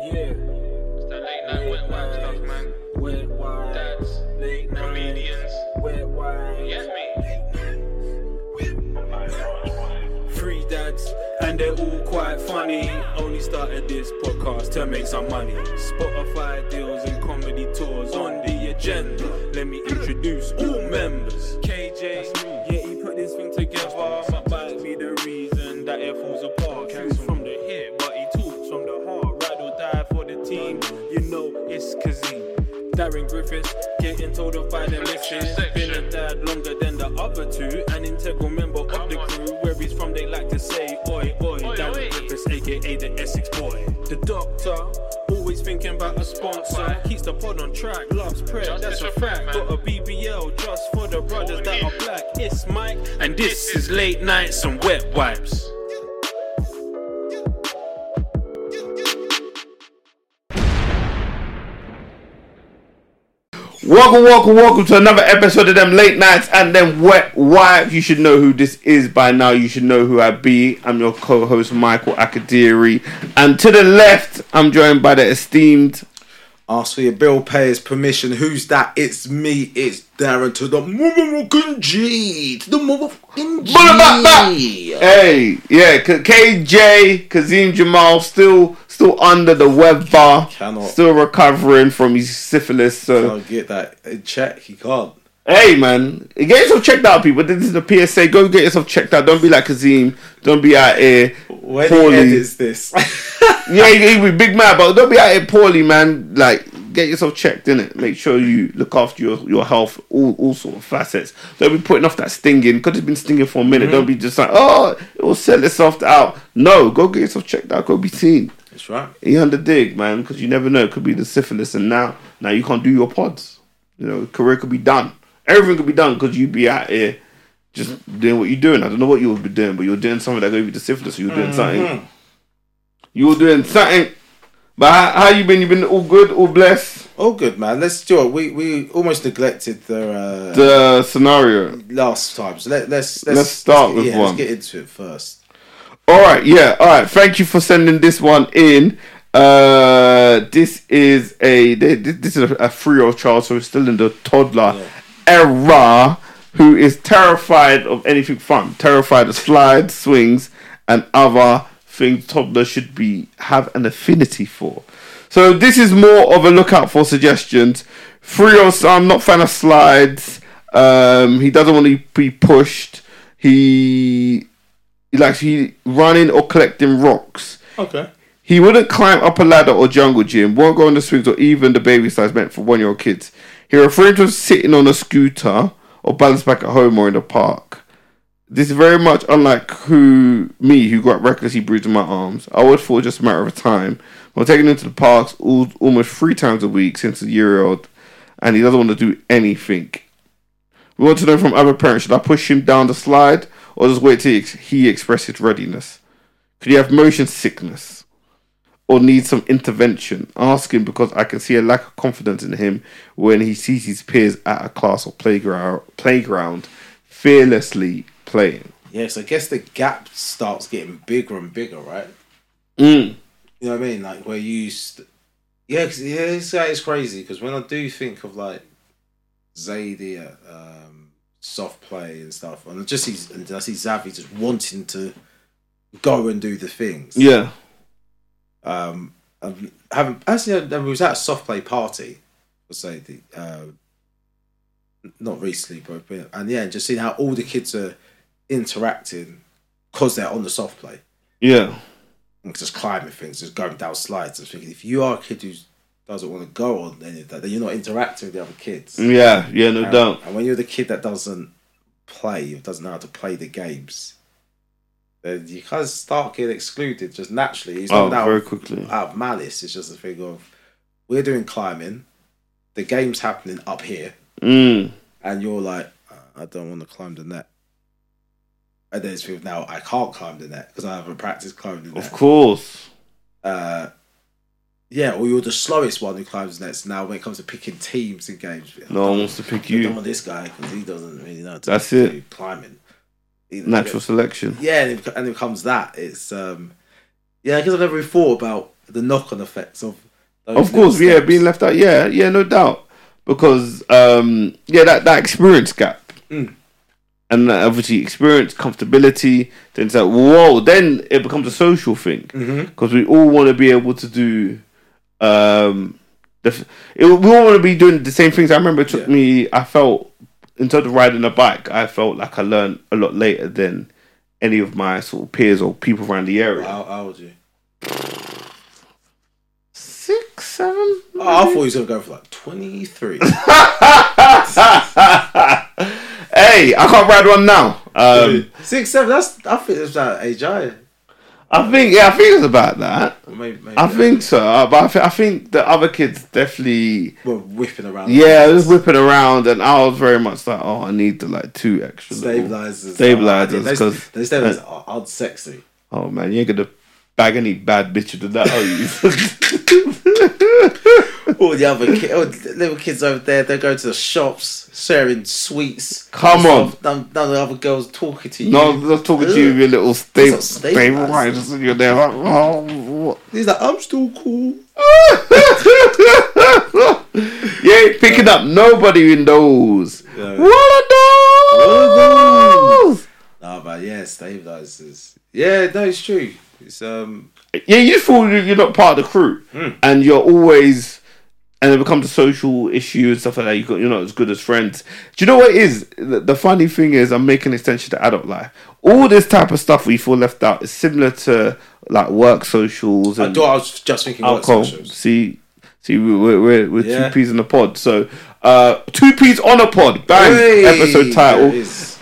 It's that late night wet wipe stuff, man. Dads, comedians. Get me. Three dads, and they're all quite funny. Only started this podcast to make some money. Spotify deals and comedy tours on the agenda. Let me introduce all members. KJ, yeah, he put this thing together. Might be the reason that it falls apart. He's from the hip, but he talks from the heart. Ride or die for the team. You know it's Kazim. Darren Griffiths, getting told off by the missus. Been a dad longer than the other two. An integral member of the crew. Where he's from, they like to say, oi, oi. Darren Griffiths, aka the Essex boy. The doctor, always thinking about a sponsor. Keeps the pod on track, loves prayer, that's a fact. Got a BBL just for the brothers that are black. It's Mike, and this is Late Nights and Wet Wipes. Welcome to another episode of them Late Nights and them Wet Wipes. You should know who this is by now. You should know who I be. I'm your co-host Michael Akadiri, and to the left I'm joined by the esteemed. Ask for your bill payer's permission. Who's that? It's me. It's Darren to the motherfucking G. To the motherfucking G. Hey, yeah, KJ, Kazim Jamal, still under the weather. Still recovering from his syphilis. So can't get that in check. He can't. Hey, man. Get yourself checked out, people. This is the PSA. Go get yourself checked out. Don't be like Kazim. Don't be out here when poorly. he edits this. Yeah, he'll be big man, but don't be out here poorly, man. Like, get yourself checked, innit? Make sure you look after your health, all sort of facets. Don't be putting off that stinging, because it's been stinging for a minute. Mm-hmm. Don't be just like, oh, it will sell itself out. No, go get yourself checked out. Go be seen. That's right. You on the dig, man, because you never know. It could be the syphilis, and now you can't do your pods. You know, career could be done. Everything could be done because you'd be out here just doing what you're doing. I don't know what you would be doing, but you're doing something that gave you the syphilis, so you're doing something. You were doing something. But how you been? You been all good, all blessed? All good, man. Let's do it. We almost neglected the scenario last time. So let's start with one. Let's get into it first. All right. Thank you for sending this one in. This is a 3-year-old child, so he's still in the toddler era, who is terrified of anything fun, terrified of slides, swings, and other things toddlers should have an affinity for. So this is more of a lookout for suggestions. 3-year-old son, not fan of slides. He doesn't want to be pushed. He likes running or collecting rocks. Okay. He wouldn't climb up a ladder or jungle gym, won't go on the swings or even the baby slides meant for 1-year-old kids. He refrains from sitting on a scooter or balance back at home or in the park. This is very much unlike who got recklessly bruising my arms. I would thought just a matter of time. We're taking him to the parks almost 3 times a week since a year-old, and he doesn't want to do anything. We want to know from other parents, should I push him down the slide or just wait till he expresses readiness? Could he have motion sickness or need some intervention? Ask him because I can see a lack of confidence in him when he sees his peers at a class or playground fearlessly playing. Yes, I guess the gap starts getting bigger and bigger, right? You know what I mean? Like where you it's crazy because when I do think of like Zadie soft play and stuff, and I see Xavi just wanting to go and do the things. Yeah. I was at a soft play party for Zadie, not recently, but just seeing how all the kids are interacting because they're on the soft play. Yeah. And just climbing things, just going down slides. I was thinking, if you are a kid who doesn't want to go on any of that, then you're not interacting with the other kids. Yeah, no doubt. And when you're the kid that doesn't play, doesn't know how to play the games, then you kind of start getting excluded just naturally. It's not very quickly. Out of malice. It's just a thing of, we're doing climbing, the game's happening up here, and you're like, I don't want to climb the net. And then it's with now I can't climb the net because I haven't practiced climbing the net. Of course. Or you're the slowest one who climbs the nets. Now when it comes to picking teams in games, no one wants to pick you. I don't want this guy because he doesn't really know That's it. Climbing. Natural selection. Yeah, and it becomes that. It's because I've never really thought about the knock-on effects of. Of course, yeah, being left out, yeah, no doubt, because that experience gap, and obviously experience, comfortability. Then it's like whoa, then it becomes a social thing because we all want to be able to do. We all want to be doing the same things. I remember it took me. I felt in terms of riding a bike, I felt like I learned a lot later than any of my sort of peers or people around the area. How old are you? 6, 7. Oh, I thought he was gonna go for like 23. Hey, I can't ride one now. 6, 7. I think it's that age. I think it's about that. Maybe I think so, but I think the other kids definitely were whipping around. Yeah, it was whipping around, and I was very much like, oh, I need the 2 extra stabilizers. Because those stabilizers are sexy. Oh man, you ain't gonna bag any bad bitch to that, are you? All the other little kids over there, they go to the shops sharing sweets. Come on, none of the other girls talking to you. No, not talking to you with your little stabilizers, and you're there like, oh, what? He's like, I'm still cool. You ain't picking up nobody in those. Yeah. What are those? No, but yeah, stabilizers. Yeah, no, it's true. It's Yeah, you feel you're not part of the crew, and you're always, and it becomes a social issue and stuff like that. You're not as good as friends. Do you know what it is? The funny thing is, I'm making an extension to adult life. All this type of stuff we feel left out is similar to like work socials. And I was just thinking alcohol. Work socials. See, we're Yeah. 2 P's in a pod. So 2 P's on a pod. Bang. Hey, episode title.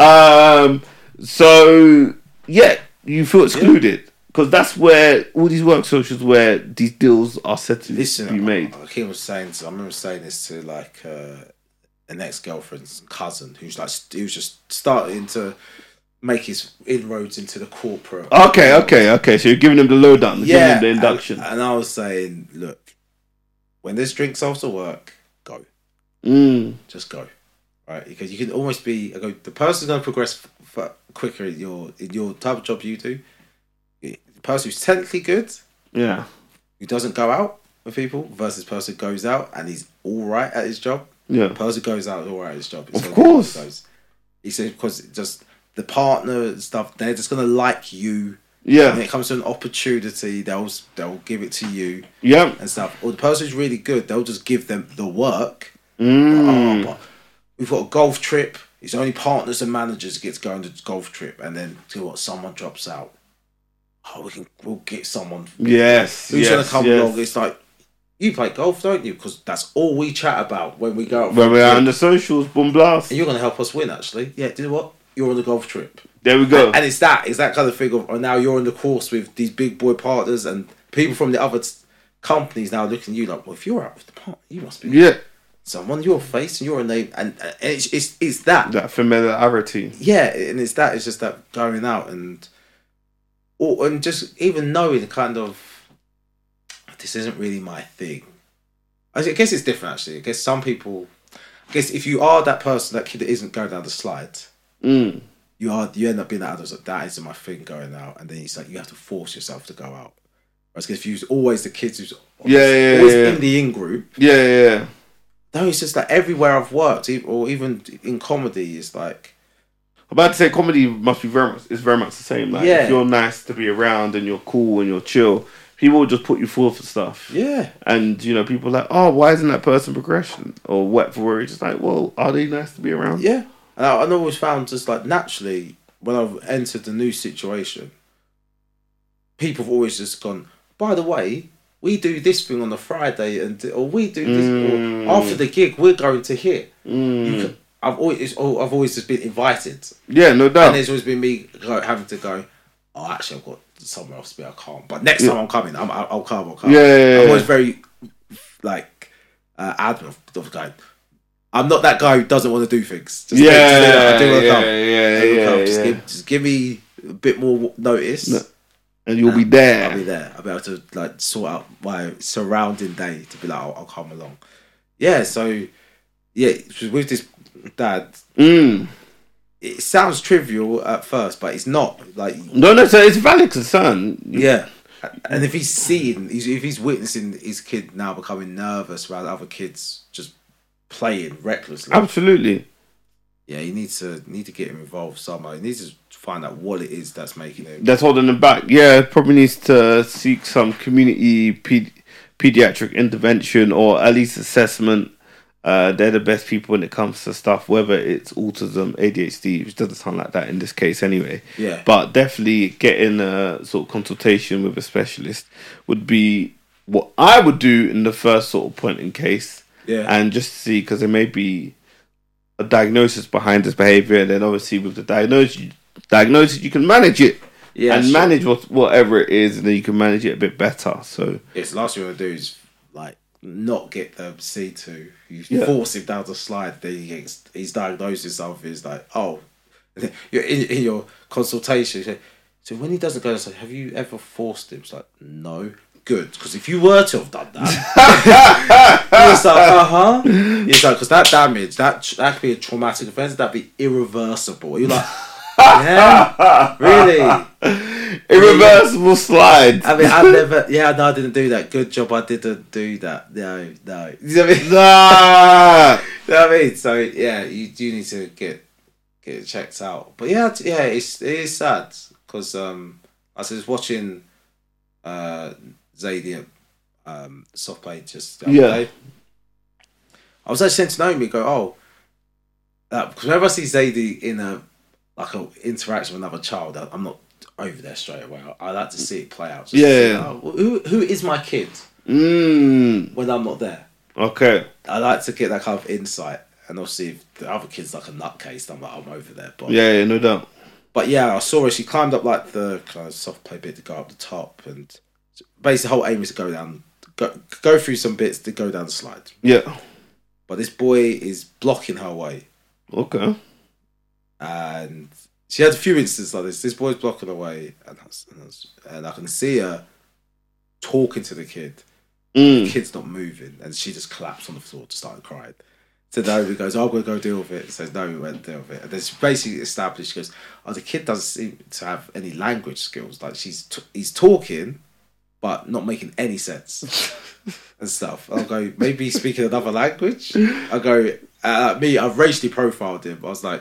So yeah, you feel excluded. Because that's where all these work socials where these deals are said to be made. I remember saying this to like an ex-girlfriend's cousin he was just starting to make his inroads into the corporate. Okay. So you're giving them the lowdown, giving them the induction. And I was saying, look, when there's drinks after work, go. Just go, right? Because you can almost be the person's going to progress quicker in your type of job you do. The person who's technically good, who doesn't go out with people, versus the person who goes out and he's all right at his job. The person who goes out is all right at his job. Of course. He said because just the partner and stuff, they're just gonna like you. Yeah. When it comes to an opportunity, they'll give it to you. Yeah. And stuff. Or the person who's really good, they'll just give them the work. But we've got a golf trip. It's only partners and managers get to go on the golf trip, and then someone drops out. We'll get someone. Yes. Who's gonna come along? It's like, you play golf, don't you? Because that's all we chat about when we go out. When we're on the socials, boom blast. And you're gonna help us win, actually. Yeah. Do you know what? You're on the golf trip. There we go. And it's that kind of thing of, now you're on the course with these big boy partners and people from the other companies now looking at you like, well, if you're out with the partner, you must be someone, your face and your name, and it's that familiarity. Yeah, and it's just that going out and just even knowing kind of, this isn't really my thing. I guess it's different actually. I guess some people, if you are that person, that kid that isn't going down the slide, you end up being that adult. That isn't my thing, going out, and then it's like you have to force yourself to go out. Whereas if you're always the kids who's always in the in group, no, it's just like everywhere I've worked, or even in comedy, it's like, I'm about to say comedy must be very much the same. Like if you're nice to be around and you're cool and you're chill, people will just put you forward for stuff. Yeah. And people are like, oh, why isn't that person progression or whatever? It's just like, well, are they nice to be around? Yeah. And I've always found just like naturally when I've entered the new situation, people have always just gone, by the way, we do this thing on a Friday, or we do this, or after the gig, we're going to here. I've always just been invited. Yeah, no doubt. And there's always been me having to go, oh, actually, I've got somewhere else to be. I can't. But next time I'm coming, I'll come. Yeah. I'm always very adamant of going, I'm not that guy who doesn't want to do things. I do want to come. Just give me a bit more notice. And you'll be there. I'll be there. I'll be able to sort out my surrounding day to be like, I'll come along. Yeah, so with this dad, it sounds trivial at first, but it's not. No, so it's a valid concern. Yeah. And if he's seeing, if he's witnessing his kid now becoming nervous around other kids just playing recklessly, Absolutely. yeah, you need to get him involved somehow. He needs to find out what it is that's making him. That's holding him back. Yeah, probably needs to seek some community pediatric intervention or at least assessment. They're the best people when it comes to stuff, whether it's autism, ADHD, which doesn't sound like that in this case anyway. Yeah. But definitely getting a sort of consultation with a specialist would be what I would do in the first sort of point in case. Yeah. And just see, because there may be a diagnosis behind this behaviour, and then obviously with the diagnosis you can manage it. Yeah, and manage whatever it is, and then you can manage it a bit better. So it's the last thing you want to do is like not get the C2. You force him down the slide. Then he's diagnosed with something. It's like, oh, you're in your consultation. You say, so when he doesn't go, it's like, have you ever forced him? It's like, no. Good, because if you were to have done that, it's like, it's like, because that damage, that could be a traumatic offence. That'd be irreversible. You're like, yeah, really, irreversible slide. I mean, I've never. Yeah, no, I didn't do that. Good job, I didn't do that. No. You know what I mean? Nah. You know what I mean? So yeah, you do need to get it checked out. But yeah, it is sad because I was just watching Zadie soft play just the other day. I was actually saying to Naomi, go, because whenever I see Zadie in a interaction with another child, I'm not over there straight away. I like to see it play out. Who is my kid when I'm not there? Okay. I like to get that kind of insight, and obviously if the other kid's like a nutcase, I'm over there. But yeah, no doubt. But yeah, I saw her. She climbed up like the kind of soft play bit to go up the top, and basically the whole aim is to go down, go through some bits to go down the slide. Yeah. But this boy is blocking her way. Okay. And she had a few instances like this. This boy's blocking her way, and I can see her talking to the kid. The kid's not moving, and she just collapsed on the floor, just started crying. So Naomi goes, I'm going to go deal with it. So Naomi went to deal with it. And then she basically established, she goes, the kid doesn't seem to have any language skills. Like he's talking, but not making any sense and stuff. I'll go, maybe he's speaking another language. I go, I've racially profiled him. I was like,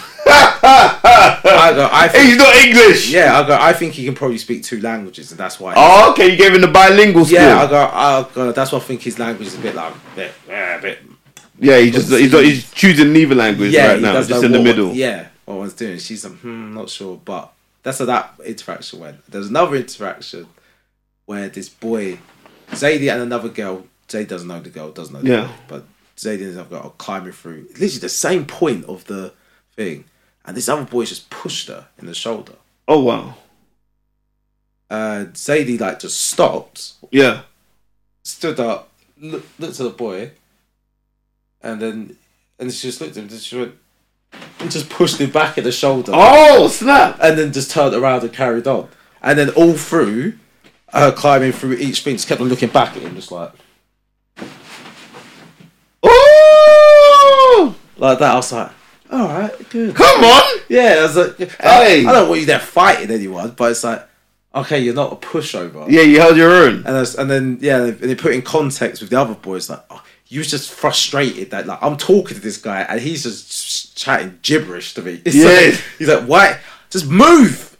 he's not English. Yeah, I think he can probably speak 2 languages, and that's why. Oh, okay, you gave him the bilingual skill. Yeah, I go. That's why I think his language is a bit like a bit. Yeah, he's choosing neither language right now, just in the middle. What one's doing? She's like, not sure, but that's how that interaction went. There's another interaction where this boy, Zadie and another girl, Zadie doesn't know the girl, doesn't know the girl, but Zadie and another girl are climbing through literally the same point of the thing, and this other boy just pushed her in the shoulder. Oh wow! Zadie just stopped. Yeah, stood up, looked at the boy, and she just looked at him. And she went and just pushed him back in the shoulder. Oh snap! And then just turned around and carried on. And then all through, her climbing through each thing, just kept on looking back at him, just like. Oh! Like that, I was like, all right, good. Come on! Yeah, I was like, hey. I don't want you there fighting anyone, but it's like, okay, you're not a pushover. Yeah, you held your own. And then they put in context with the other boys, like, you was just frustrated that I'm talking to this guy and he's just chatting gibberish to me. He's like, why? Just move.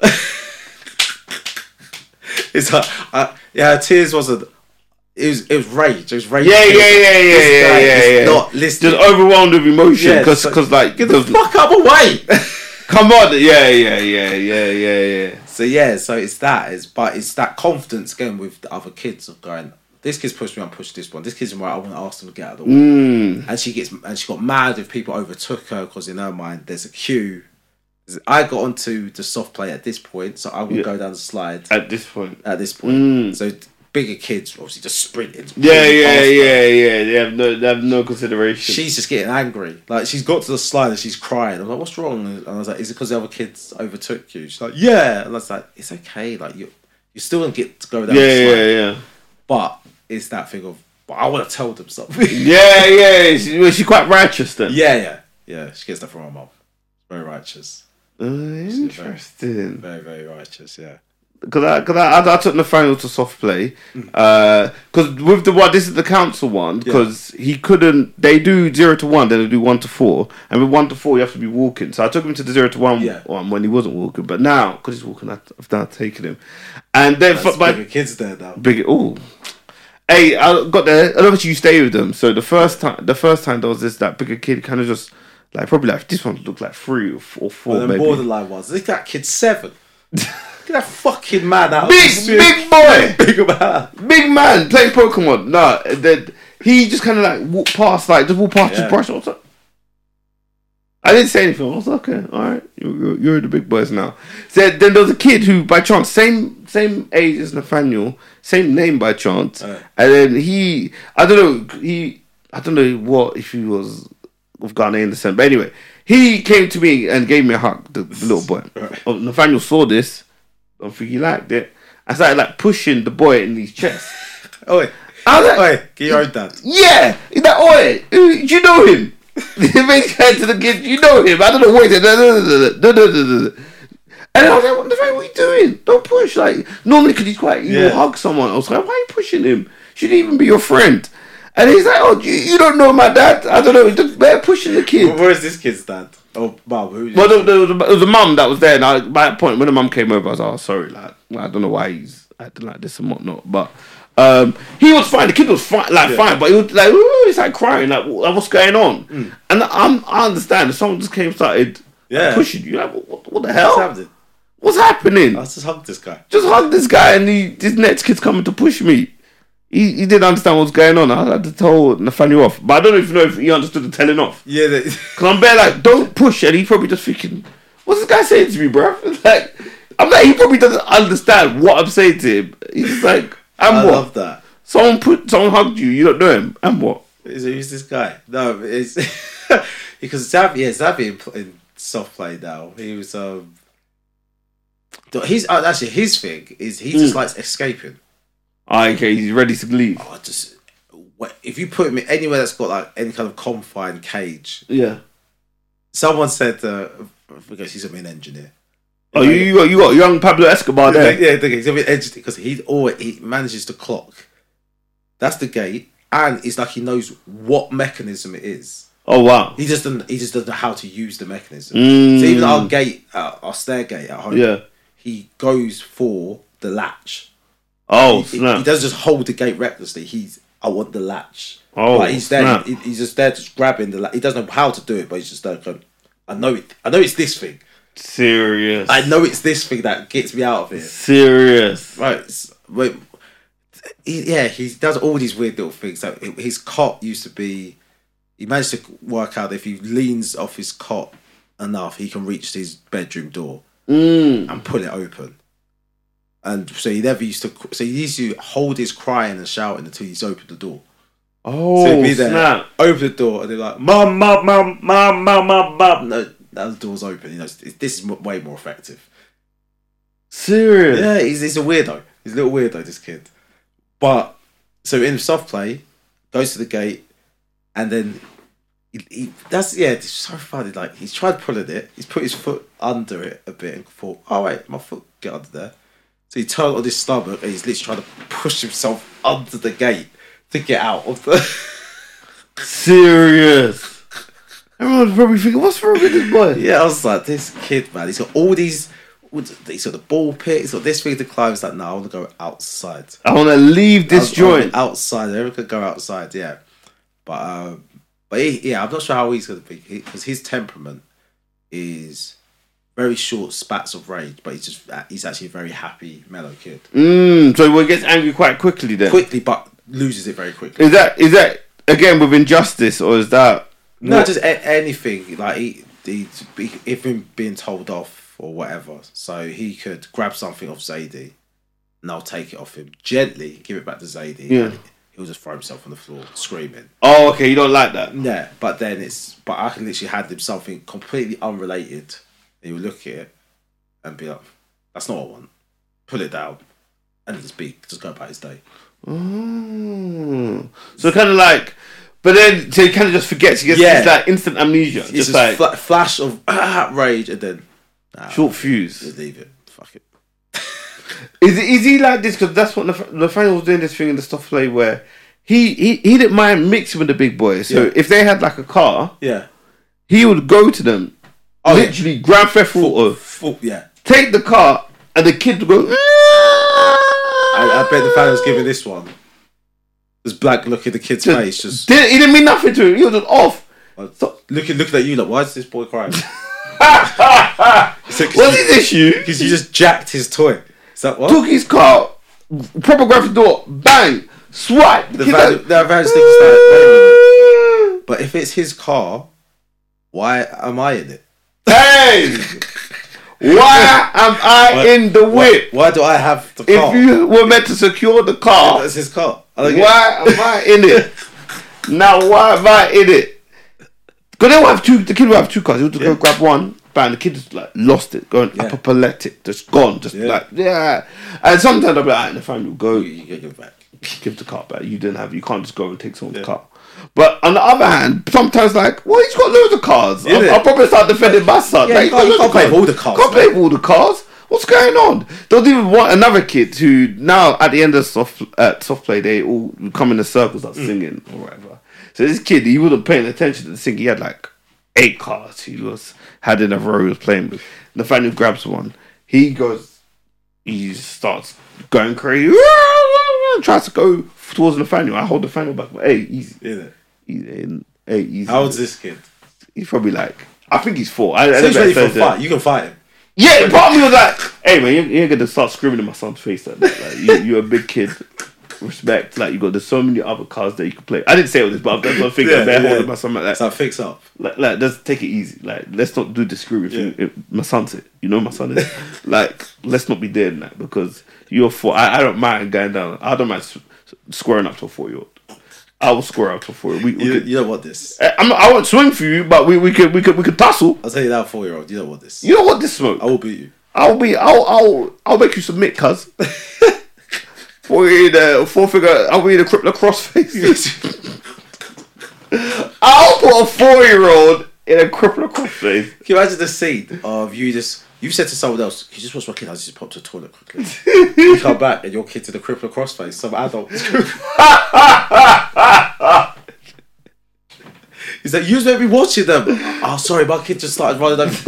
It's like, tears wasn't. It was rage. It was rage. Yeah. Not listening. Just overwhelmed with emotion because get the fuck up away. Come on. Yeah. So it's that. But it's that confidence again with the other kids of going, this kid's pushed me, I'm pushed this one. This kid's right, I want to ask them to get out of the way. And she got mad if people overtook her because in her mind there's a queue. I got onto the soft play at this point, so I will go down the slide. At this point. So bigger kids obviously just sprinting. Yeah. They have no consideration. She's just getting angry. Like she's got to the slide and she's crying. I was like, what's wrong? And I was like, is it because the other kids overtook you? She's like, yeah. And I was like, it's okay. Like you still don't get to go down the slide. Yeah. But it's that thing of, but I would have told them something. Yeah. She's quite righteous then. Yeah. She gets that from her mom. Very righteous. Interesting. Very, very righteous. Yeah. Because I took Nathaniel to soft play. Because with the one, this is the council one. Because he couldn't. They do 0 to 1, then they do 1 to 4, and with 1 to 4 you have to be walking. So I took him to the 0 to 1 one when he wasn't walking. But now, because he's walking, I've now taken him. And then bigger kids there now. Hey, I got there. I don't know if you stay with them. So the first time there was that bigger kid, kind of just like probably like this one looked like 3 or 4. Well, maybe. Borderline ones. Look at that kid 7. Look at that fucking man out. Big boy, big man playing Pokemon. No, then he just kind of like walked past, his brush. I was like, I didn't say anything. I was like, okay, all right, you're the big boys now. So then there was a kid who, by chance, same age as Nathaniel, same name by chance, and then I don't know what if he was of Ghanaian descent, but anyway, he came to me and gave me a hug, the little boy. Oh, Nathaniel saw this. I don't think he liked it. I started like pushing the boy in his chest. Oi, get your own dad. Yeah, that oi, you know him. He makes hand to the kid. You know him. I don't know what he said. And I was like, what are you doing? Don't push. Like, normally, because he's quite, you hug someone. I was like, why are you pushing him? Shouldn't even be your friend. And he's like, oh, you don't know my dad? I don't know. They're pushing the kid. Where is this kid's dad? Oh, mum. Well, there was a mum that was there. And by that point, when the mum came over, I was like, oh, sorry. Like, I don't know why he's acting like this and whatnot. But he was fine. The kid was fine, fine. But he was like, he's like crying. Like, what's going on? And I understand. If someone just came and started pushing you, like, what the hell? What's happening? I just hugged this guy. And this next kid's coming to push me. He didn't understand what's going on. I had to tell Nathaniel off. But I don't know if he understood the telling off. Yeah. Because I'm bare like, don't push. And he's probably just thinking, what's this guy saying to me, bro? Like, I'm like, he probably doesn't understand what I'm saying to him. He's just like, I love that. Someone hugged you, you don't know him. And what? Who's this guy? No, it's... because Xavi in soft play now. He was... He's actually, his thing is he just likes escaping. Okay, he's ready to leave. If you put him anywhere that's got like any kind of confined cage, someone said, because he's a main engineer. Oh, you got young Pablo Escobar there. Yeah, he's a bit engineer because he manages to clock. That's the gate, and it's like he knows what mechanism it is. Oh wow! He just doesn't know how to use the mechanism. So even our gate, our stair gate at home, he goes for the latch. Oh, he doesn't just hold the gate recklessly. I want the latch. Oh, like he's there. He's just there, just grabbing the latch. He doesn't know how to do it, but he's just there. Going, I know it's this thing. Serious. I know it's this thing that gets me out of here. Serious. Right. But he does all these weird little things. So his cot used to be. He managed to work out that if he leans off his cot enough, he can reach his bedroom door and pull it open. And so he used to hold his crying and shouting until he's opened the door. Oh, so he'd be there, snap. Open the door, and they're like, Mum. No, the door's open. This is way more effective. Serious? Yeah, he's a weirdo. He's a little weirdo, this kid. But, so in soft play, goes to the gate, and then it's so funny. Like, he's tried pulling it, he's put his foot under it a bit and thought, oh wait, my foot get under there. So he turned on his stomach and he's literally trying to push himself under the gate to get out of the... Serious? Everyone's probably thinking, what's wrong with this boy? Yeah, I was like, this kid, man, he's got all these... He's got the ball pit, he's got this thing to climb. He's like, no, I want to go outside. I want to leave this joint. Outside, everyone could go outside, yeah. But I'm not sure how he's going to be. Because his temperament is... very short spats of rage, but he's actually a very happy, mellow kid. So he gets angry quite quickly then? Quickly, but loses it very quickly. Is that again with injustice, or is that... No, just anything. Like, if him being told off or whatever, so he could grab something off Zadie, and I'll take it off him. Gently give it back to Zadie. Yeah. He'll just throw himself on the floor, screaming. Oh, okay, you don't like that? Yeah, but I can literally hand him something completely unrelated. He would look at it and be like, that's not what I want. Pull it down. And just go about his day. Oh. So kind of like, but then, so he kind of just forgets. He gets this like instant amnesia. It's just like flash of rage and then... short fuse. Just leave it. Fuck it. Is he like this? Because that's what Nathaniel was doing this thing in the stuff play where he didn't mind mixing with the big boys. So if they had like a car, he would go to them, literally Grand Theft Auto, take the car, and the kid would go. I bet the fan was giving this one. This black look at the kid's face. He didn't mean nothing to him. He was just off. Looking at you like, why is this boy crying? What's his issue? Because you just jacked his toy. Is that what? Took his car, proper graphic door, bang, swipe. But if it's his car, why am I in it? Hey! Why am I in the whip? Why do I have the car? If you were meant to secure the car, that's his car. Why am I in it? Now, why am I in it? Because the kid will have two cars. He'll just go grab one, bang, the kid just like lost it, going apoplectic, just gone, And sometimes I'll be like, the family will go, you give it back. Give the car back. You can't just go and take someone's car. But on the other hand, sometimes like, well, he's got loads of cars. I'll probably start defending my son. Yeah, like, you can't play with all the cars. Can't play with all the cars. What's going on? There's even another kid who now at the end of soft play, they all come in a circle, start singing or whatever. So this kid, he wasn't paying attention to the singing. He had like 8 cars had in a row he was playing with. Nathaniel grabs one. He starts going crazy. Tries to go towards Nathaniel. I hold Nathaniel back. But, hey, easy. Easy. How old's this kid? He's probably like, I think he's 4. So he's ready for a fight. You can fight him. Yeah, part of me was like, hey man, you ain't gonna start screaming in my son's face like that. Like, you're a big kid. Respect. Like, there's so many other cars that you can play. I didn't say all this, but that's what I think. Holding my son like that. So fix up. Like, let's take it easy. Like, let's not do the screaming. My son's it. You know my son is. Like, let's not be doing that because you're 4. I don't mind going down. I don't mind squaring up to a 4-year-old. I will square up to a 4-year-old. You don't want this. I won't swing for you, but we could tussle. I'll tell you that 4-year-old. You don't want this. You don't want this smoke. I will beat you. I'll make you submit, cuz. 4-figure. I'll be the crippler crossface. I'll put a 4-year-old in a crippler crossface. Can you imagine the scene of you said to someone else, "Can you just watch my kid? I just popped to the toilet quickly." You come back and your kid's in the crippler crossface. Some adult. He's like, "You just made me watching them." Oh, sorry, my kid just started running over.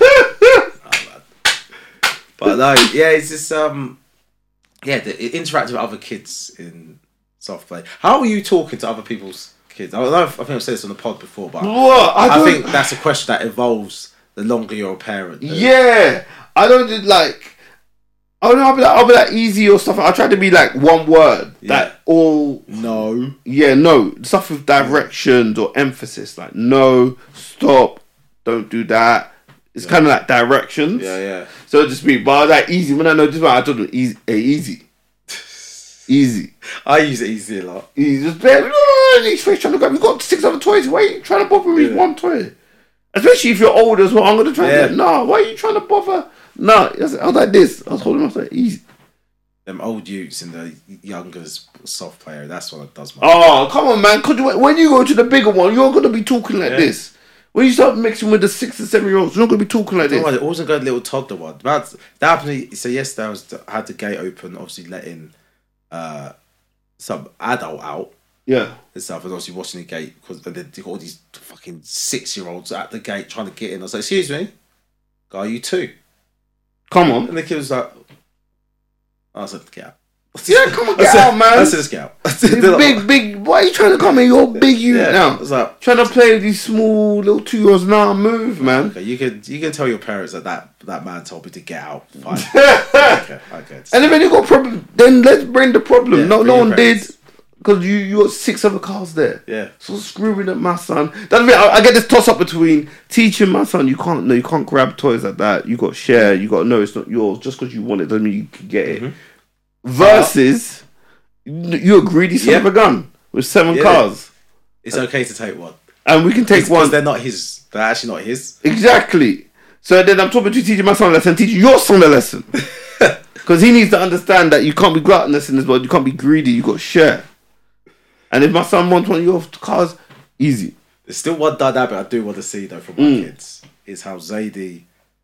But no, it's just the interacting with other kids in soft play. How are you talking to other people's kids? I think I've said this on the pod before, but I think that's a question that evolves the longer you're a parent. Yeah, I don't do like. I'll be like easy or stuff. I try to be like one word that all no. Yeah, no stuff with directions or emphasis like no, stop, don't do that. It's kind of like directions. Yeah. So it just be, but I was like easy. When I know this one, I told them easy. Easy. I use it easy a lot. He's just there. He's trying to grab. We've got 6 other toys. Why are you trying to bother me with one toy? Especially if you're old as well. I'm going to try to no, why are you trying to bother? No, I was like this. I was holding on. I was like, easy. Them old youths in the younger's soft player, that's what does my. Oh, come on, man. When you go to the bigger one, you're going to be talking like this. When you start mixing with the 6 and 7-year-olds, you're not going to be talking like this. It wasn't going little toddler one. That happened. So yesterday I had the gate open, obviously letting some adult out. Yeah. And stuff, and obviously watching the gate because they've got all these fucking 6-year-olds at the gate trying to get in. I was like, "Excuse me, are you 2? Come on." And the kid was like, "I said, get out." Yeah, come on, get out, man. I said, "Let's get out." Big. Why are you trying to come in? You're big unit now. I was like, trying to play with these small little 2-year-olds. Nah, move, man. Okay, you can tell your parents that man told me to get out. Fine. okay. And then you got a problem. Then let's bring the problem. Yeah, no one did. Because you got 6 other cars there. Yeah. So screwing at my son. That's me. I get this toss up between teaching my son you can't grab toys like that. You got to share. You got to know it's not yours. Just because you want it doesn't mean you can get it. Versus you're a greedy son of a gun with 7 cars. It's okay to take one. And we can take one. Because they're not his. They're actually not his. Exactly. So then I'm talking to teaching my son a lesson, teaching your son a lesson. Because he needs to understand that you can't be gluttonous in this world. You can't be greedy. You got to share. And if my son wants one of your cars, easy. There's still one dynamic I do want to see though from my kids is how Zadie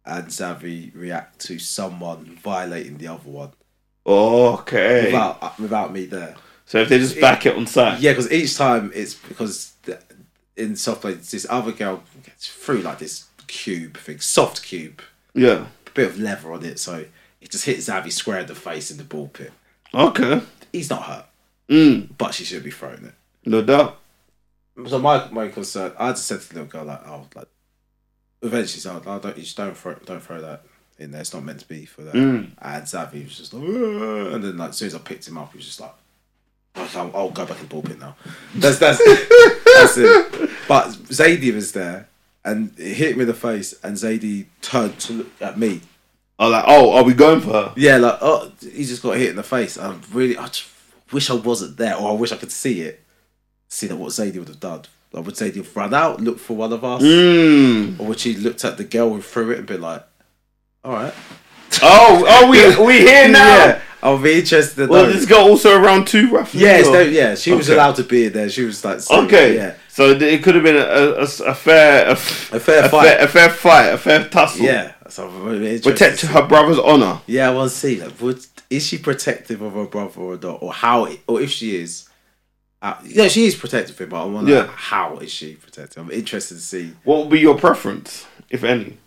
and Xavi react to someone violating the other one Okay. without me there. So if they just back it on side. Yeah, because each time it's because in soft play, this other girl gets through like this cube thing, soft cube, Yeah. a bit of leather on it, so it just hits Xavi square in the face in the ball pit. Okay. He's not hurt, But she should be throwing it. no doubt. So my concern, I just said to the little girl like, eventually, so don't throw that in there. It's not meant to be for that. And Xavi was just like, "Ugh," and then like as soon as I picked him up, he was just like, I'll go back in the ball pit now. That's it. But Zadie was there, and it hit me in the face, and Zadie turned to look at me. I'm like, are we going for her? Yeah, like, he just got hit in the face. I just wish I wasn't there, or I wish I could see it. See that what Zadie would have done. Like, would Zadie have run out, looked for one of us? Or would she looked at the girl who threw it and been like, alright. We here now. Yeah, I'll be interested. Well, this girl also around 2 roughly. Yeah, she was allowed to be in there. She was like, okay. So it could have been a fair fight, a fair tussle. Yeah, so protect her brother's honor. Yeah, I want to see that. Is she protective of her brother or not, or if she is? She is protective of him, but I want to know how is she protective? I'm interested to see. What would be your preference, if any?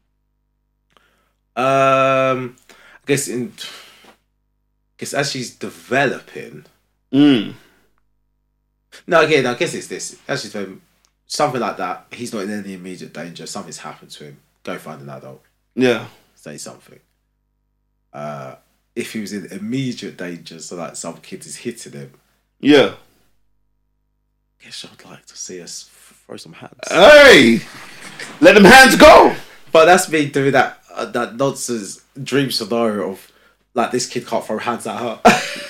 I guess as she's developing. No, again, I guess it's this. As she's developing, something like that. He's not in any immediate danger. Something's happened to him. Go find an adult. Yeah. Say something. If he was in immediate danger, so like some kid is hitting him. Yeah. I guess I'd like to see us throw some hands. Hey! Let them hands go! But that's me doing that nonsense dream scenario of like this kid can't throw hands at her.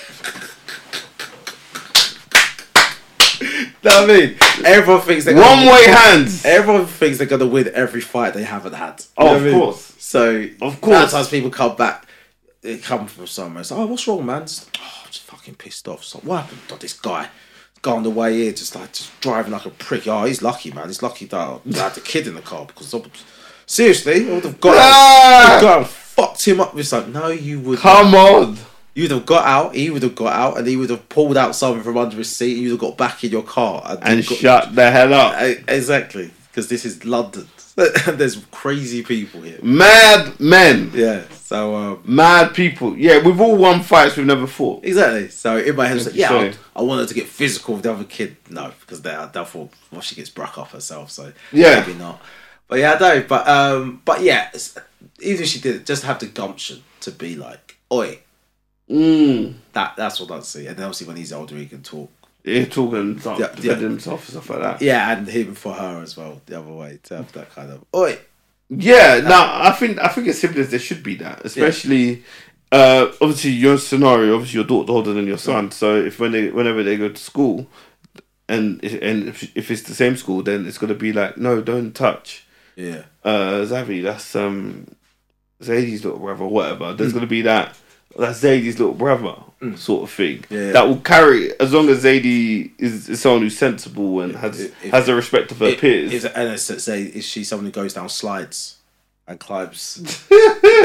You know what I mean? Everyone thinks they're one-way hands. Everyone thinks they're gonna win every fight they haven't had. Of course. So of course, sometimes people come back. They come from somewhere. It's like, oh, what's wrong, man? I'm just fucking pissed off. So what happened to this guy? On the way here, just driving like a prick. Oh, he's lucky, man. He's lucky that I had the kid in the car because seriously, I would have got out and fucked him up. It's like, no, you would. Come on. You'd have got out. He would have got out, and he would have pulled out something from under his seat. You'd have got back in your car and shut the hell up. Exactly, because this is London. There's crazy people here. Mad men. Yeah. So mad people. Yeah, we've all won fights we've never fought. Exactly. So in my head, I was like, I wanted to get physical with the other kid. No, because they thought, well, she gets broke off herself. So maybe not. But yeah, I don't. But yeah, even if she did, just have the gumption to be like, oi. That's what I'd see. And then obviously when he's older, he can talk. Yeah, talking, defend himself and stuff like that. Yeah, and him for her as well. The other way to have that kind of oi. Yeah, I think as simple as there should be that, especially obviously your scenario. Obviously, your daughter's older than your son, so whenever they go to school, and if it's the same school, then it's gonna be like, no, don't touch. Yeah. Xavi, that's Zadie's little brother, whatever. There's gonna be that. That's Zadie's little brother, sort of thing. Yeah. That will carry as long as Zadie is someone who's sensible and has the respect of her peers. Is she someone who goes down slides and climbs? You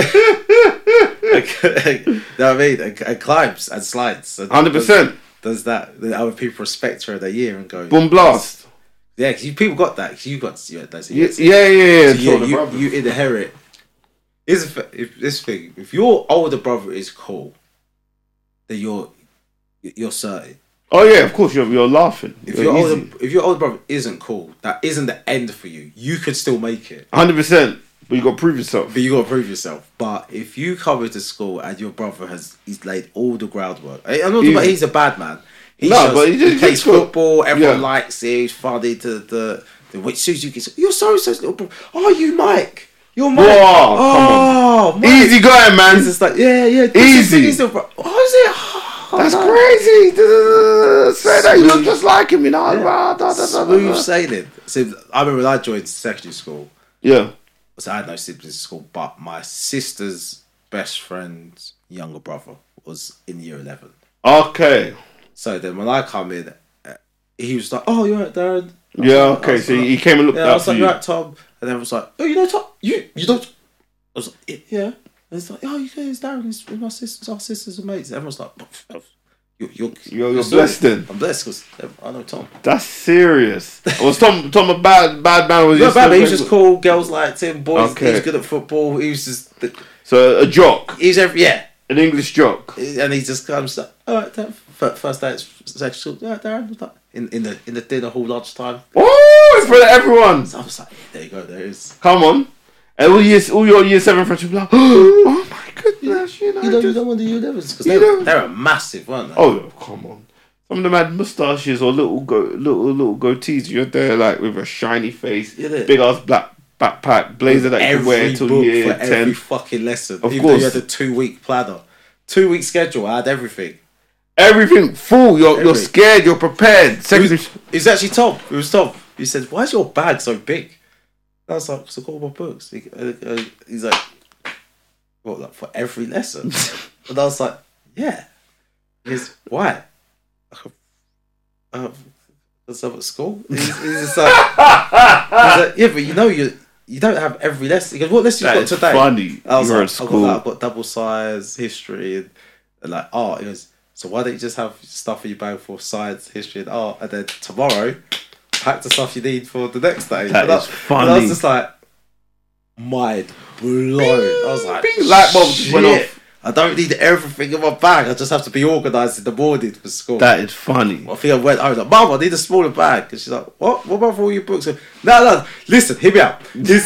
know what I mean? And climbs and slides. 100%. Does that? The other people respect her that year and go boom blast. Yeah, because people got that. Because you got those. Yeah. So you inherit. If your older brother is cool, then you're certain. Oh yeah, of course you're laughing. If your older brother isn't cool, that isn't the end for you. You could still make it. 100%. But you got to prove yourself. But if you come into school and your brother he's laid all the groundwork, I'm not talking about he's a bad man. He plays football. Everyone likes him. He's funny. Which suits you. You're so-and-so's little brother. Oh, you Mike. You're Mike. Whoa, come on. Easy going, man. It's just like, yeah. Easy. Is it? That's crazy. Say that you look just like him, you know. Smooth sailing. So I remember when I joined secondary school. Yeah. So I had no siblings in school, but my sister's best friend's younger brother was in year 11. Okay. So then when I come in, he was like, "Oh, you're right, Darren." Yeah. Okay. So he came and looked. I was like, "You're right, Tom." And then I was like, "Oh, you know Tom? You don't." was like, yeah. And it's like, oh, it's Darren, it's my sisters, our sisters and mates. Everyone's like, You're blessed then. I'm blessed because I know Tom. That's serious. Was Tom a bad man? Was No, bad, he was just cool. Girls liked him. Boys, Okay. he was good at football. He was just... So a jock. He's an English jock. And he just comes like, all right, first day it's sexual. Yeah, Darren. Was like, in the dinner hall lunchtime. Oh, it's for everyone. So I was like, there you go, there it is. Come on. And all your year 7 friends will be like, oh my goodness, You don't want the U11s because they're a massive, weren't they? Oh, come on. Some of them had moustaches or little goatees. You're there like with a shiny face, big ass black backpack, blazer that you can wear until year 10. Every fucking lesson. Of Even course. though you had a 2-week planner. 2-week schedule, I had everything. Everything full. You're scared. You're prepared. It's actually Tom. It was Tom. He said, why is your bag so big? I was like, because I got all my books. He's like, what, like for every lesson? And I was like, yeah. He goes, why? Because I'm at school. He's just like, yeah, but you don't have every lesson. He goes, what lesson you got today? Funny. I was You're like, at school. I've got double size, history, and like art. He goes, so why don't you just have stuff in your bag for science, history, and art, and then tomorrow pack the stuff you need for the next day? That is funny. And I was just like, mind blown. I was like, light bulbs just went off. I don't need everything in my bag. I just have to be organised in the morning for school. That is funny. I think I went home like, Mum, I need a smaller bag. And she's like, what? What about all your books? No, listen, hear me out. Hear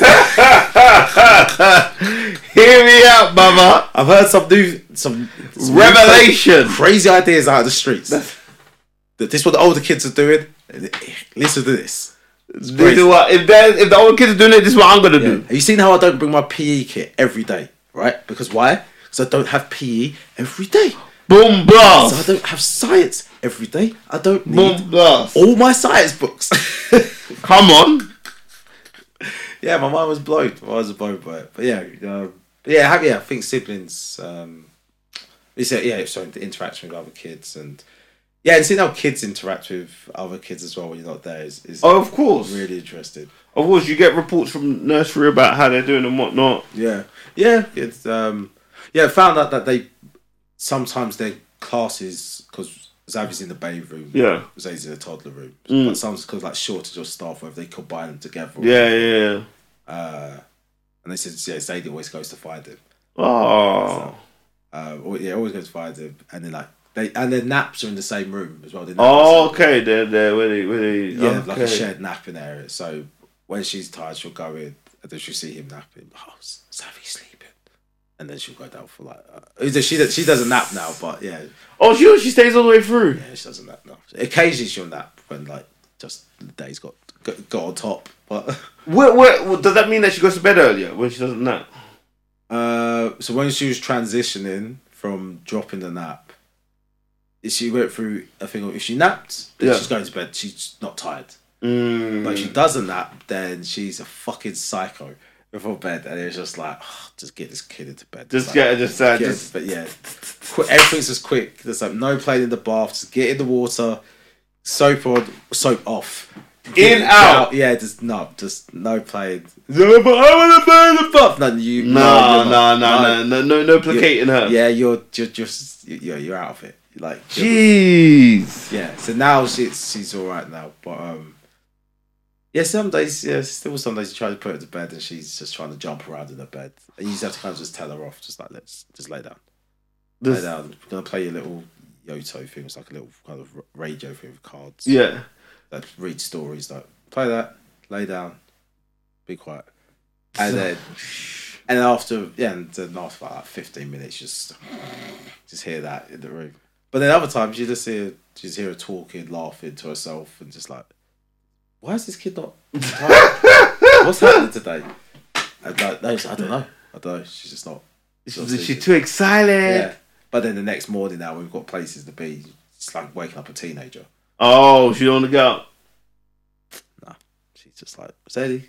me out, mama. I've heard some revelation, crazy ideas out of the streets. That this is what the older kids are doing. Listen to this. If the old kids are doing it, this is what I'm gonna do. Have you seen how I don't bring my PE kit every day? Right? Because why? Because I don't have PE every day. Boom blast. So I don't have science every day. I don't need Boom blast. all my science books. Come on. Yeah, my mind was blown. I was blown by it. But I think siblings. So the interaction with other kids and seeing how kids interact with other kids as well when you're not there is of course really interesting. Of course, you get reports from nursery about how they're doing and whatnot. Yeah. It's I found out that they sometimes their classes because Xavier's in the baby room. Yeah. Zayd's in the toddler room. But sometimes because like shortage of staff, whether they combine them together. Yeah. And they said, Zayd always goes to find him. Oh. Always goes to find him, and then like their naps are in the same room as well. Okay. They're where they like a shared napping area. So when she's tired, she'll go in, and then she'll see him napping. Oh, Xavier's sleeping. And then she'll go down for like... she doesn't nap now, but yeah. Oh, she stays all the way through? Yeah, she doesn't nap now. Occasionally she'll nap when like just the day's got on top. But what does that mean that she goes to bed earlier when she doesn't nap? So when she was transitioning from dropping the nap, she went through a thing of if she napped, then she's going to bed, she's not tired. But if she doesn't nap, then she's a fucking psycho. Before bed, and it was just like, just get this kid into bed. But everything's just quick. There's like no playing in the bath. Just get in the water, soap on, soap off, out. Yeah, just no playing. No, but I want to play in the bath. No placating her. Yeah, you're out of it. Like, jeez. Yeah. So now she's all right now, but some days you try to put her to bed and she's just trying to jump around in the bed. And you just have to kind of just tell her off, just like, let's just lay down. Lay down. We're going to play a little Yoto thing. It's like a little kind of radio thing with cards. Yeah. That read stories, like, play that, lay down, be quiet. And then after like 15 minutes, just hear that in the room. But then other times you just hear her talking, laughing to herself and just like, why is this kid not tired? What's happening today? I don't know. She's just not. She's too excited. Yeah. But then the next morning now we've got places to be. It's like waking up a teenager. Oh, she don't want to go out? No. She's just like, Sadie,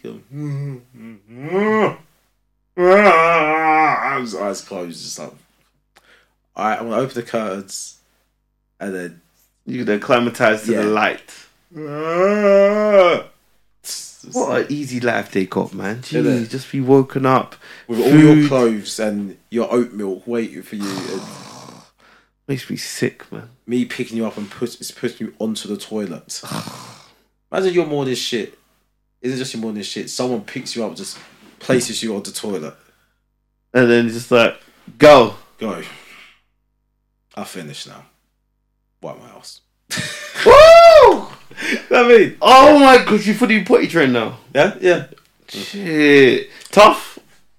eyes closed, just like, alright, I'm gonna open the curtains and then you can acclimatise to the light. What an easy life they got, man. Isn't Jeez, it? just be woken up. With all your clothes and your oat milk waiting for you. And Makes me sick, man. me picking you up and putting you onto the toilet. Imagine your morning shit. Isn't just your morning shit. Someone picks you up and just places you on the toilet. And then just like, go. Go. I finished now. Wipe my ass. Woo! I mean, Oh my god, you fully potty trained now. yeah. Shit. Tough?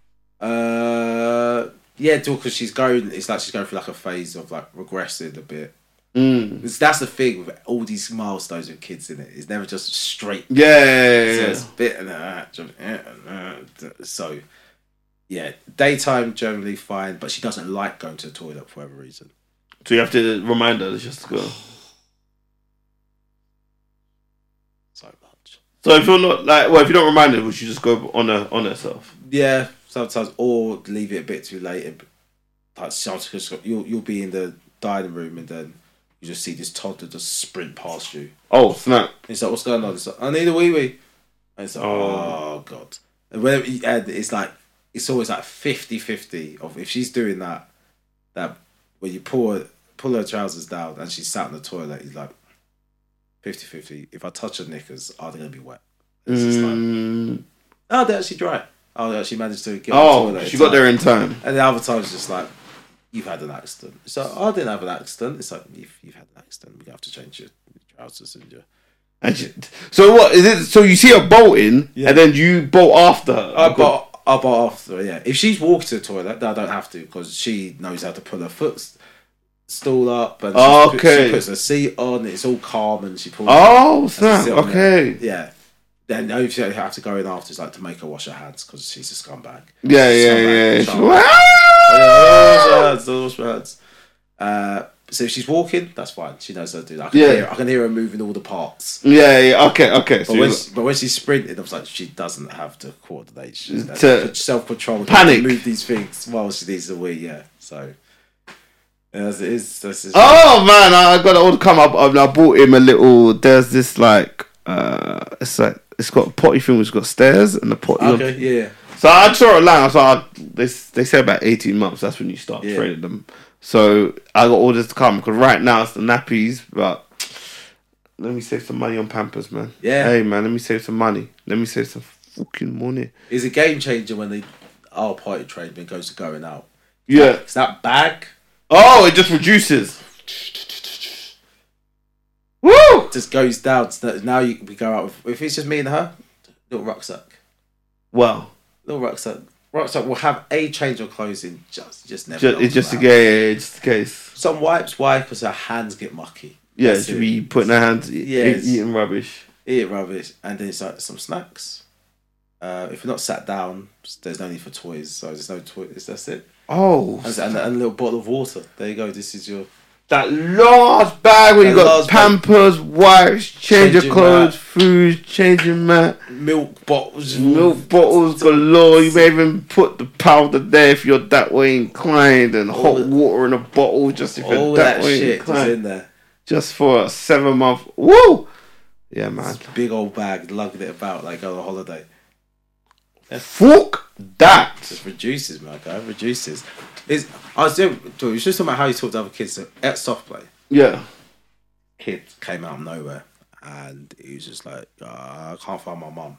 Yeah, because she's going through like a phase of like regressing a bit. Mm. That's the thing with all these milestones with kids in it. It's never just straight. Yeah. So it's a bit and that. So yeah, daytime generally fine, but she doesn't like going to the toilet for whatever reason. So you have to remind her just to go. So much. So if you're not like, well, if you don't remind her, would she just go on herself? Yeah, sometimes, or leave it a bit too late. And, like, sometimes you'll be in the dining room and then you just see this toddler just sprint past you. Oh snap! And it's like, what's going on? It's like, I need a wee wee. And it's like, oh god. And whenever it's like, it's always like 50-50 of if she's doing that when you pull her trousers down and she's sat in the toilet, he's like 50-50. If I touch her knickers, are they gonna be wet? It's just like, oh, they're actually dry. Oh, they actually managed to get on the toilet. She got there in time. And the other times it's just like, you've had an accident. It's like, I didn't have an accident. It's like, you've had an accident. We have to change your trousers and your... So what is it? So you see her bolting, Yeah. and then you bolt after her. I bolt after her, yeah. If she's walked to the toilet, then I don't have to because she knows how to pull her footstool up and she puts her seat on. It's all calm and she pulls. Oh snap! sit on Okay. there. Yeah. Then if you have to go in after, it's like to make her wash her hands because she's a scumbag. Yeah. Wash my hands. So if she's walking, that's fine. She knows how to do that. I can hear her moving all the parts. Yeah. Okay. But when she's sprinting, I was like, she doesn't have to coordinate. She has To self-control. panic. To move these things while she needs a wee. Yeah. So as it is. Oh man, I got it all to come up. I bought him a little. There's this like, it's got a potty thing which got stairs and the potty. Okay. Yeah. So I saw it online. So they say about 18 months. That's when you start training them. So I got orders to come because right now it's the nappies, but let me save some money on Pampers, man. Yeah. Hey man, let me save some money. Let me save some fucking money. It's a game changer when they are potty trained and goes to going out. Yeah. It's that bag. Oh, it just reduces. Woo! Just goes down. So now we go out with, if it's just me and her, little rucksack. Wow. Little rucksack. Rucksack will have a change of clothes in just never. It's just just in case. Some wipes. Why? Because her hands get mucky. Yeah, That's should it. be putting her hands, eating rubbish. Eat rubbish, and then it's like some snacks. If you're not sat down, there's no need for toys. So there's no toys. That's it. Oh, And a little bottle of water. There you go. This is your. that large bag where you got Pampers, wipes, change of Changing clothes, mat. food, changing mat, Milk bottles. milk bottles galore. You may even put the powder there if you're that way inclined, and hot water in a bottle just if All you're that that way shit is inclined. in there. Just for a 7-month. Woo! Yeah, man. Big old bag, lugging it about like on a holiday. Fuck that. Just reduces, my guy. Reduces. I was just talking about how you talk to other kids at soft play. Yeah. Kid came out of nowhere and he was just like, I can't find my mum.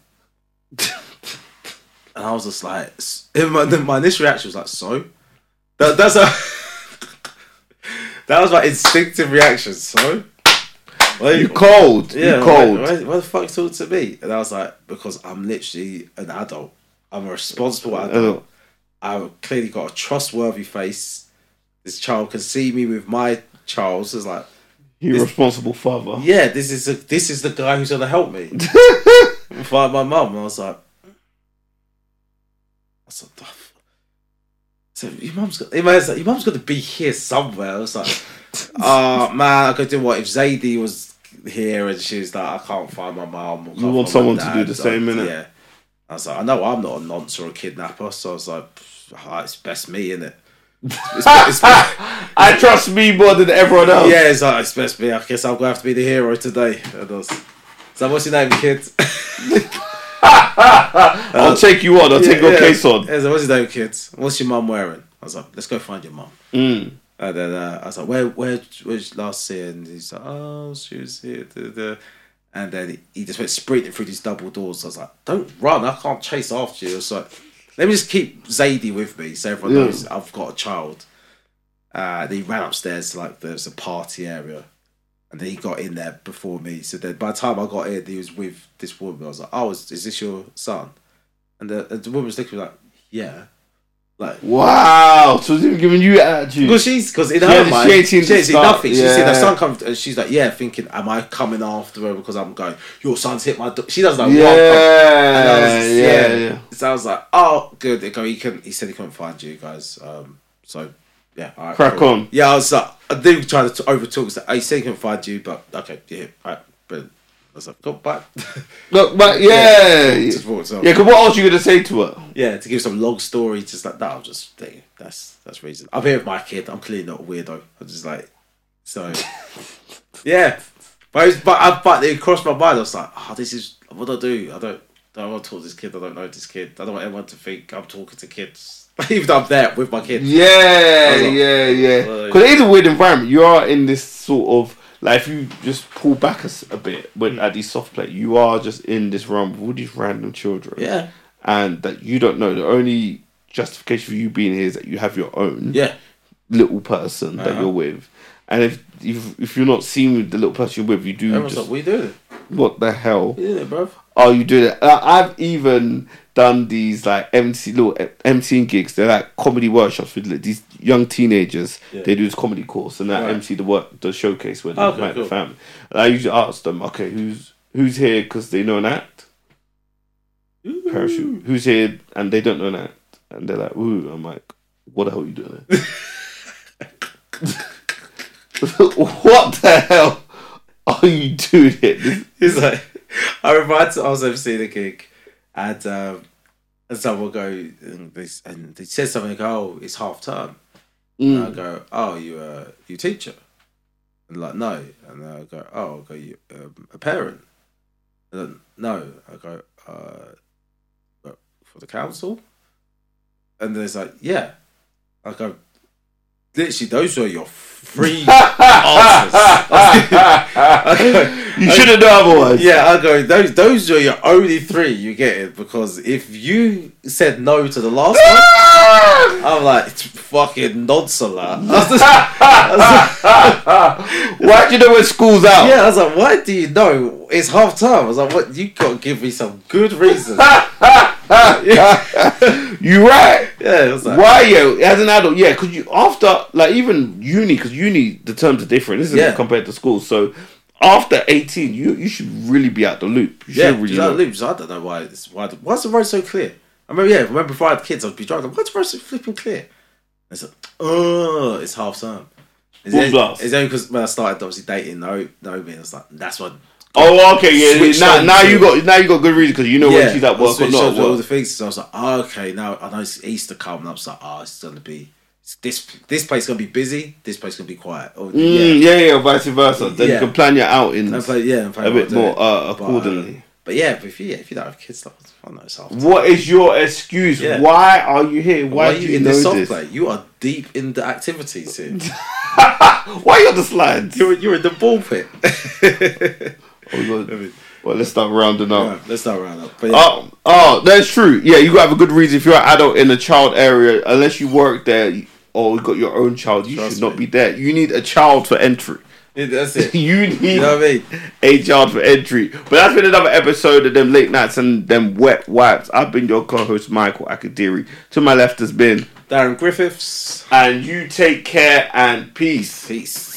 And I was just like, my initial reaction was like, so? That's a, that was my instinctive reaction, so? You cold. Yeah, you cold. why the fuck you talking to me? And I was like, because I'm literally an adult. I'm a responsible adult. I've clearly got a trustworthy face. This child can see me with my child. So it's like, You're a responsible father. yeah, this is the guy who's gonna help me find my mum. And I was like, that's what the fuck. So your mum's gonna be here somewhere. I was like, oh man, I could do what if Zadie was here and she was like, I can't find my mum. You want someone to do the same, innit? Yeah. I was like, I know I'm not a nonce or a kidnapper, so I was like, it's best me, innit? I trust me more than everyone else. Yeah, it's like, it's best me. I guess I'm gonna have to be the hero today. And I was, so what's your name, kid? I'll take you on. I'll take your case on. What's his name, kids? What's your mum wearing? I was like, let's go find your mum. Mm. And then I was like, where's last see? And he's like, oh, she was here. And then he just went sprinting through these double doors. I was like, don't run. I can't chase after you. It's like, let me just keep Zadie with me so everyone knows I've got a child. Then he ran upstairs to there's a party area. And then he got in there before me. So then by the time I got in, he was with this woman. I was like, oh, is this your son? And the woman was looking like, yeah. Like, wow. So he's giving you attitude. Because in her mind, she ain't seen nothing. She's seen her son come, and she's like, yeah, thinking, am I coming after her because I'm going, your son's hit my She doesn't know what So I was like, oh, good. He said he couldn't find you guys. So, yeah. All right, crack on. Yeah, I was like, I did try to overtalk. So he said he couldn't find you, but okay, yeah, all right, brilliant. I was like, go back. Look, but yeah. Just walked off. Yeah, because what else are you going to say to her? Yeah, to give some long story, just like that. I'm just thinking, that's reason. I'm here with my kid. I'm clearly not a weirdo. I'm just like, so, yeah. But it crossed my mind. I was like, this is, what do I do? I don't want to talk to this kid. I don't know this kid. I don't want anyone to think I'm talking to kids. Even though I'm there with my kid. Yeah. Because it is a weird environment. You are in this sort of, like, if you just pull back a bit at these soft play, you are just in this realm with all these random children. Yeah. And that you don't know. The only justification for you being here is that you have your own little person that you're with. And if you're not seen with the little person you're with, you do. Everyone's like, what are you doing? What the hell? Yeah, bro. Oh, you do it. I've even done these like MCing gigs. They're like comedy workshops with these young teenagers. Yeah. They do this comedy course and that MC the showcase where they invite the family. And I usually ask them, okay, who's here because they know an act? Ooh. Parachute. Who's here and they don't know an act? And they're like, ooh. I'm like, what the hell are you doing there? What the hell are you doing here? He's like, I remember I was emceeing a gig and someone will go and they said something like, oh, it's half term. And I go, oh, you teacher? And like, no. And I go, you a parent? And then, no. I go, for the council? And there's like, yeah. I go, literally, those are your three answers. You should have done otherwise. Yeah, I go, those are your only three you get it, because if you said no to the last one, I'm like, it's fucking nonchalant. Why do you know when school's out? Yeah, I was like, why do you know it's half time? I was like, what? You got to give me some good reason. You right. Yeah, I was like, why? Yeah, as an adult, yeah, because you after like even uni, because uni the terms are different. This is compared to school, so after 18, you should really be out the loop. You should really out the loop. So I don't know why's the road so clear. I remember before I had kids, I'd be driving. Why's the road so flipping clear? And it's like, it's half term. It's only because when I started obviously dating Naomi, I was like, that's what. Oh, okay, yeah. Now you got good reason because you know when she's at work or not. All the things. So I was like, okay, now I know it's Easter coming up. So it's gonna be this place gonna be busy. This place gonna be quiet. Or, vice versa. Then you can plan your outings. A bit more accordingly. But if you don't have kids, I know it's half time. What is your excuse? Yeah. Why are you here? Why are you in this soft play? You are deep in the activities here. Why are you on the slides? You're in the ball pit. Well, let's start rounding up. Yeah, let's start rounding up. But that's true. Yeah, you got to have a good reason. If you're an adult in a child area, unless you work there or you got your own child, you should not be there. You need a child for entry. That's it. You need you know what I mean? A child for entry. But that's been another episode of them late nights and them wet wipes. I've been your co-host, Michael Akadiri. To my left has been Darren Griffiths. And you take care and peace. Peace.